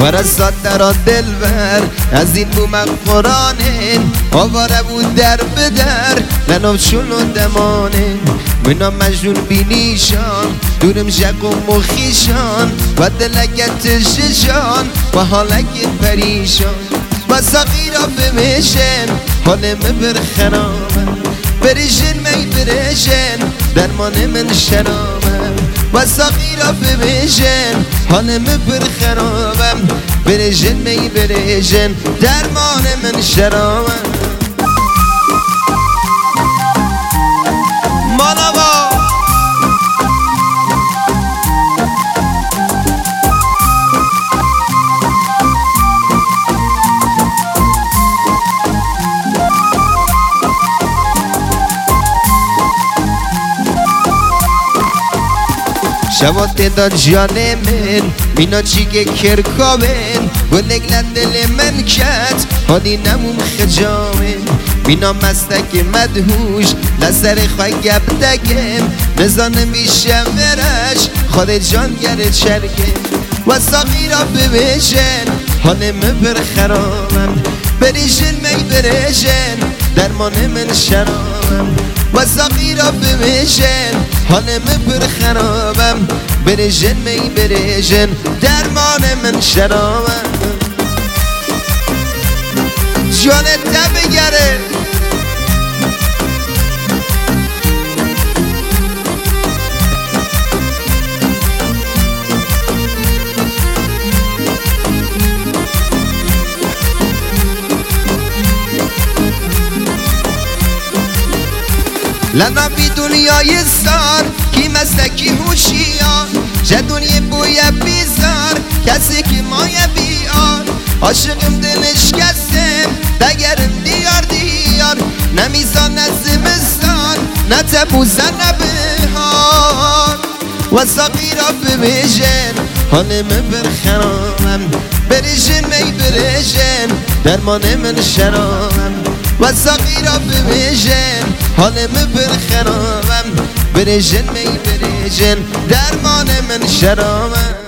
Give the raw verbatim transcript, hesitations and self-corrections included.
ورسات در آن دل بر از این بومق قرآنه آواره بود در بدر لنام چون دمانه منا مجنون بینیشان دورم جق و مخیشان و دلگت ششان و حالک پریشان و سقیرا بمیشن حالم برخرامم بریشن می بریشن درمان من شرامم و سقیرا بمیشن حالم برخرامم بریشن می بریشن درمان من شرامم مانوا شوات داد جان من مینا چیگه کرکابن گلگلت دل من کت حالی نموم خجامن مینا مستک مدهوش لسر خواه گب دگم نزانه میشه ورش خود جان گره چرگم و ساقیرا ببیشن حالم برخرامم بریشن می بریشن درمان من شرامم و ساقیرا بمیشن حالم برخرامم بریشن می بریشن درمان من شرامم جانت بگره لنا بی دنیای سار کی مستکی هوشیار چه دنیا بوی بیزار کسی که مای بیار عاشقم دلش کسم دگرم دیار دیار نمیزان زمستان نه تبوزن نه بهار و ساقیرا بمیشن حالم برخرامم بریشن می بریشن درمان من شرامم و ساقیرا بمیشن حالم برخرامم بریشن می بریشن درمان من شرامم